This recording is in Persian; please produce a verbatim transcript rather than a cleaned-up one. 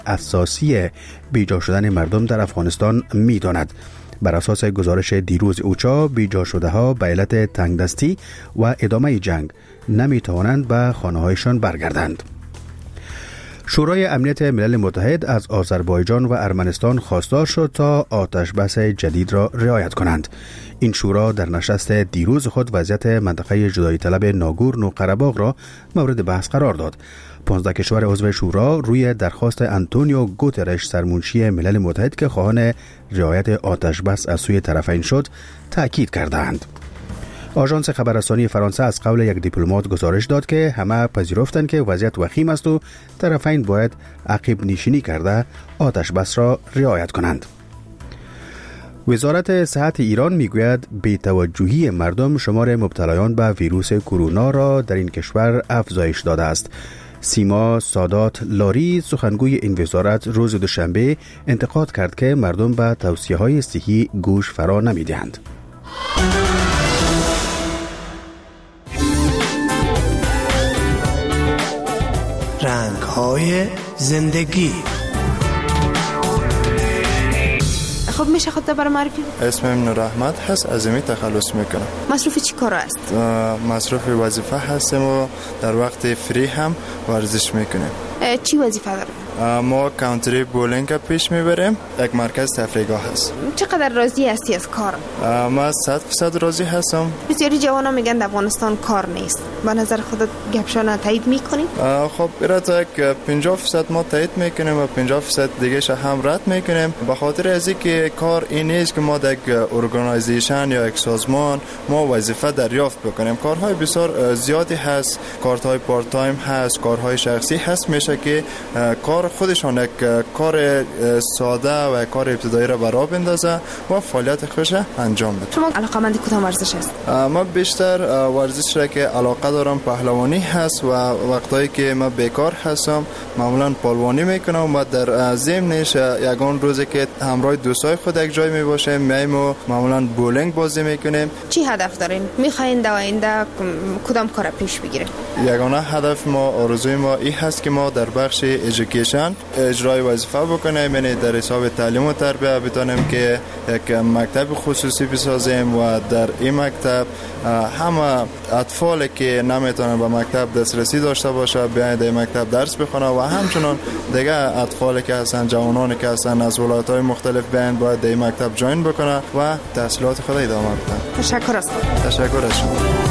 اساسی بیجا شدن مردم در افغانستان می داند. بر اساس گزارش دیروز اوچا، بیجا شده ها به علت تنگدستی و ادامه جنگ نمی توانند به خانه هایشان برگردند. شورای امنیت ملل متحد از آذربایجان و ارمنستان خواستار شد تا آتش بس جدید را رعایت کنند. این شورا در نشست دیروز خود وضعیت منطقه جدایی طلب ناگورنو قره‌باغ را مورد بحث قرار داد. پانزده کشور عضو شورا روی درخواست آنتونیو گوترش سرمنشی ملل متحد که خواهان رعایت آتش بس از سوی طرفین شد تأکید کردند. آژانس خبررسانی فرانسه از قول یک دیپلمات گزارش داد که همه پذیرفتند که وضعیت وخیم است و طرفین باید عقب نشینی کرده آتش بس را رعایت کنند. وزارت صحت ایران میگوید بی‌توجهی مردم شمار مبتلایان به ویروس کرونا را در این کشور افزایش داده است. سیما سادات لاری سخنگوی این وزارت روز دوشنبه انتقاد کرد که مردم به توصیه‌های صحی گوش فرا نمی‌دهند. رنگ‌های زندگی. خب میشه خودت برای معرفی؟ اسمم نور احمد هست، از این تخلص میکنم. مصروف چی کار است؟ مصروف وظیفه هستم و در وقت فری هم ورزش میکنیم. چی وظیفه دارید؟ ما کانتری بولینگ پیش میبریم، یک مرکز تفریحگاه هست. چقدر راضی هستی از کار؟ ما صد درصد راضی هستم. بسیاری جوانا میگن در افغانستان کار نیست. به نظر خودت گپشانا تایید میکنی؟ خب برای یک پنجاه درصد ما تایید میکنیم و پنجاه درصد دیگه هم رد میکنیم. به خاطر از اینکه کار این نیست که ما در یک ارگانایزیشن یا یک سازمان ما وظیفه دریافت بکنیم. کارهای بسیار زیادی هست، کارهای پارت تایم هست، کارهای شخصی هست، میشه که کار خودشان یک کار ساده و کار ابتدایی را برا بندازه و فعالیت خوش انجام بده. شما علاقه‌مند کدام ورزش هست؟ ما بیشتر ورزش را که علاقه دارم پهلوانی هست و وقتایی که ما بیکار هستم معمولا پهلوانی میکنم و در ضمنش یگان روزی که همراه دوستای خود یک جای می باشیم میایم و معمولا بولینگ بازی میکنیم. چی هدف دارین؟ میخواین در آینده کدام کار پیش بگیرید؟ یگانه هدف ما، آرزوی ما این هست که ما در بخش ایژوکیشن اجرای وظیفه بکنیم، یعنی در حساب تعلیم و تربیت بتونیم که یک مکتب خصوصی بسازیم و در این مکتب همه اطفالی که نمیتونن به مکتب دسترسی داشته باشه بیاین در مکتب درس بخونن و همچنان دیگه اطفالی که هستن، جوانانی که هستن از ولایت‌های مختلف بیاین باید در این مکتب جوین بکنن و تحصیلات خود ادامه بدن. تشکر از تشکر از شما.